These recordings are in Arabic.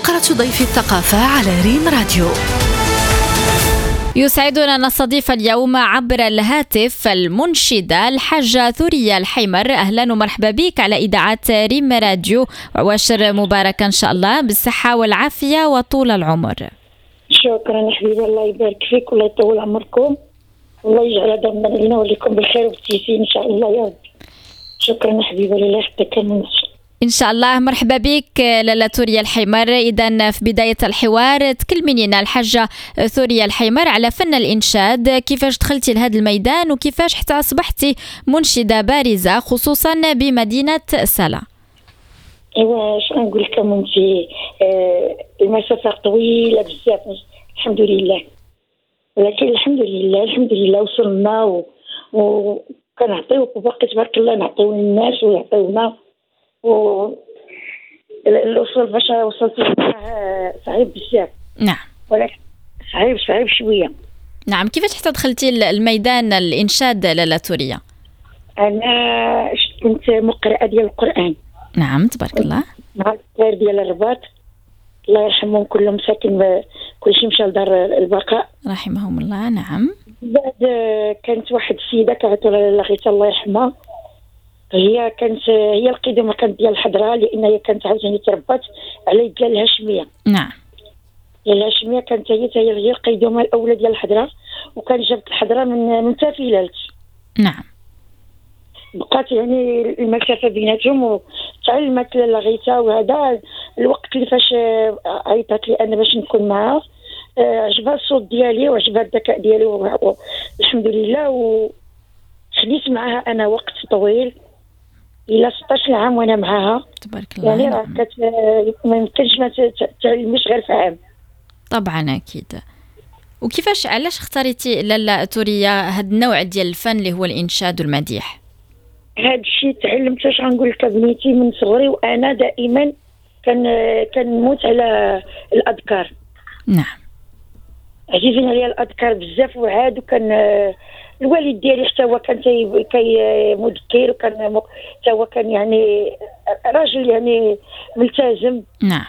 فقرة ضيف الثقافة على ريم راديو. يسعدنا أن نستضيف اليوم عبر الهاتف المنشدة الحاجة ثوريا الحيمر. أهلا ومرحبا بك على إذاعة ريم راديو، وعواشر مباركة إن شاء الله بالصحة والعافية وطول العمر. شكرا حبيبي، الله يبارك فيك والله يطول عمركم والله يجعل دائما لنا وليكم بالخير والتيسير إن شاء الله يا رب. شكرا حبيبي، لله حتى كمل إن شاء الله. مرحبا بك لاله ثوريا الحيمر. إذا في بداية الحوار تكلميني لنا الحاجة ثوريا الحيمر على فن الإنشاد، كيفاش دخلتي لهذا الميدان وكيفاش حتى أصبحتي منشدة بارزة خصوصا بمدينة سلا. ايوا اش نقول لكم انت، المسافة طويلة بزاف الحمد لله، ولكن الحمد لله وصلنا وكنعطيو وباقي تبارك الله نعطيو للناس ويعطيونا، الوصول باش وصلت صعيب بزاف. نعم، ولكن صعيب شويه. نعم، كيفاش حتى دخلتي الميدان الإنشاد لاله ثوريا؟ انا كنت مقرئه ديال القران. نعم تبارك الله. مع الصغير ديال الرباط الله يرحمهم كلهم ساكن كلشي مشى لدار البقاء رحمهم الله. نعم. بعد كانت واحد السيده كانت لغيتها الله يرحمها، هي القدومه كانت ديال الحضره، لان هي كانت عاوتاني تربات على يد الهاشميه. نعم. الهاشميه كانت هي القدومه الاولى ديال الحضره، وكان جابت الحضره من تافيلات. نعم. بقات يعني المسافه بيناتهم وتعلمت لغيتها، وهذا الوقت اللي فاش عيطت لي انا باش نكون معها، عجبها الصوت ديالي وعجبها الذكاء ديالي والحمد لله، وخديت معها انا وقت طويل الى 16 عام وانا معها تبارك الله. يعني راه ما يمكنش ما تعلميش غير في عام. طبعا اكيد. وكيفاش علاش اختاريتي لاله ثوريا هذا النوع ديال الفن اللي هو الانشاد والمديح؟ هذا الشيء تعلمت اش غنقول لك بنيتي من صغري، وانا دائما كنموت على الاذكار. نعم. عجبني عليا الاذكار بزاف، وعاد وكان الوالد ديالي حتى هو كان مذكر، وكان حتى هو كان يعني راجل يعني ملتزم. نعم.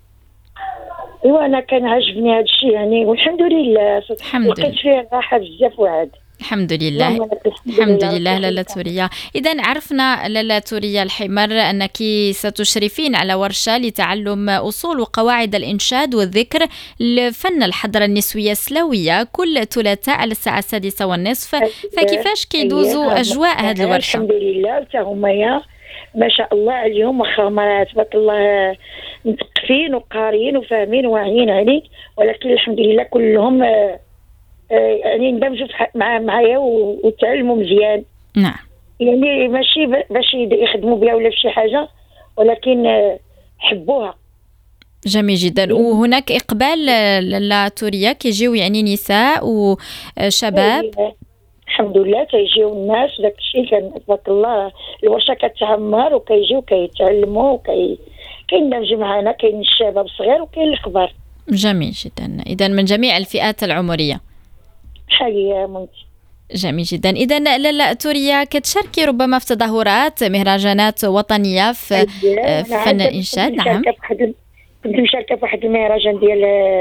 وانا كان عجبني هذا الشيء يعني، والحمد لله لقيت فيه راحه بزاف. وعاد الحمد لله الحمد لله لاله ثوريا. إذا عرفنا لاله ثوريا الحيمر أنك ستشرفين على ورشة لتعلم أصول وقواعد الإنشاد والذكر لفن الحضرة النسوية السلوية كل ثلاثاء على الساعة 6:30. فكيفاش كيدوزوا أجواء هذه الورشة؟ الحمد لله حتى هما ما شاء الله عليهم، واخا هما تبارك الله مثقفين وقاريين وفاهمين وواعيين عليك، ولكن الحمد لله كلهم يعني اندمجوا معايا وتعلموا مزيان. نعم. يعني ماشي باش يخدموا بها ولا شي حاجه، ولكن حبوها. جميل جدا. وهناك إقبال لاله ثوريا، كيجيو يعني نساء وشباب؟ الحمد لله كيجيو الناس، داك الشيء كان تبارك الله الورشه كتعمر وكيجيو كيتعلموا كيندمجوا معنا، كاين الشباب الصغير وكاين الكبار. جميل جدا. إذا من جميع الفئات العمريه. حقيقة ممتاز. جميل جدا. إذا لاله ثوريا كتشاركي ربما في تظاهرات مهرجانات وطنية في فن الإنشاد؟ نعم. كنت مشاركة في واحد المهرجان ديال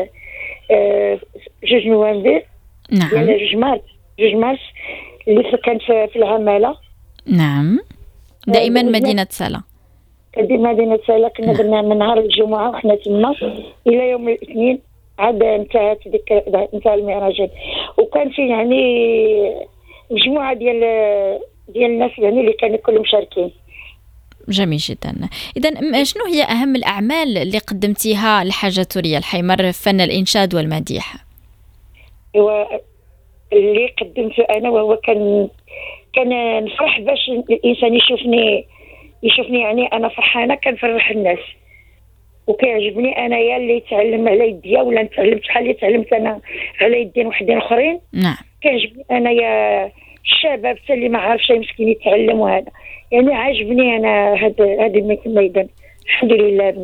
2 نوفمبر. نعم. ديال 2 مارس اللي كان في العمالة. نعم. دائما مدينة سلا. مدينة سلا كنا درنا من نهار الجمعة وحنا تما إلى يوم الاثنين، عاد انتهى المهرجان، وكان في يعني مجموعة ديال الناس يعني اللي كانوا كلهم مشاركين. جميل جدا. إذا شنو هي أهم الأعمال اللي قدمتيها الحاجة ثوريا الحيمر في فن الإنشاد والمديح؟ اللي قدمته أنا وهو كان نفرح باش الإنسان يشوفني يعني أنا فرحانة، كنفرح الناس، وكيعجبني انايا اللي يتعلم على يديا ولا نتعلم شحال اللي تعلمت انا على يدين وحدين اخرين. نعم. كيعجبني انايا الشباب حتى اللي ما عارفش مسكين يتعلم، وهذا يعني عاجبني انا هذا الميدان. الحمد لله بنيت.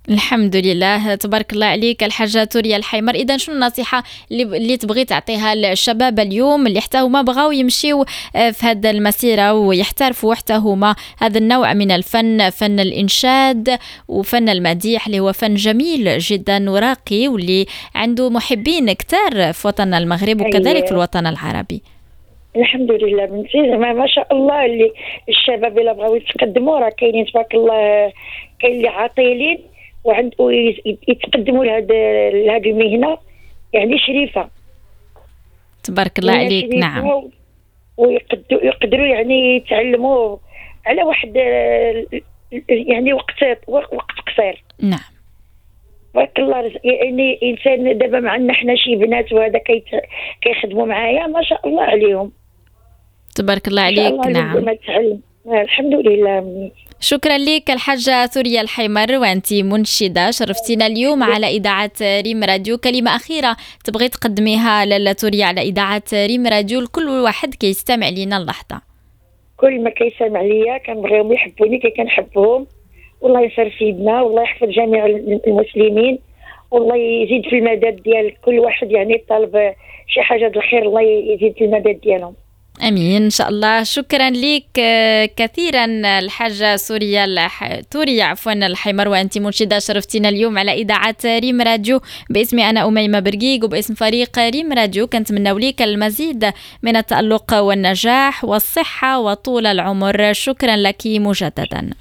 الحمد لله، تبارك الله عليك الحاجة توريا الحيمر. إذا شنو النصيحة اللي تبغي تعطيها للشباب اليوم اللي حتى هما بغاو يمشيو في هذا المسيرة ويحترفوا حتى هما هذا النوع من الفن، فن الإنشاد وفن المديح اللي هو فن جميل جدا وراقي واللي عنده محبين كتار في وطننا المغرب وكذلك في الوطن العربي. الحمد لله بنتي، ما شاء الله اللي الشباب اللي بغاو يتقدموا راه كاينين تبارك الله، كاين اللي عاطلين ويتقدموا لهذه المهنه، يعني شريفه تبارك الله عليك. نعم، ويقدروا يعني يتعلموا على واحد يعني وقت قصير. نعم بارك الله. يعني انسان دابا معنا حنا شي بنات وهذا كيخدموا معايا، ما شاء الله عليهم، تبارك الله عليك. نعم الحمد لله. شكرا لك الحاجة ثوريا الحيمر، وأنت منشدة شرفتينا اليوم على إذاعة ريم راديو. كلمة أخيرة تبغي تقدميها لالا ثوريا على إذاعة ريم راديو لكل واحد كيستمع لينا اللحظة؟ كل ما كيسمع ليا كنبغيهم يحبوني كي كنحبهم، والله ينصر سيدنا، والله يحفظ جميع المسلمين، والله يزيد في المدد ديال كل واحد يعني طالب شي حاجة الخير، الله يزيد في المدد ديالهم. امين ان شاء الله. شكرا لك كثيرا الحاجه توريا الحيمر، وانت منشده شرفتينا اليوم على اذاعه ريم راديو. باسمي انا اميمه برقيق وباسم فريق ريم راديو كنتمنوا لك المزيد من التالق والنجاح والصحه وطول العمر. شكرا لك مجددا.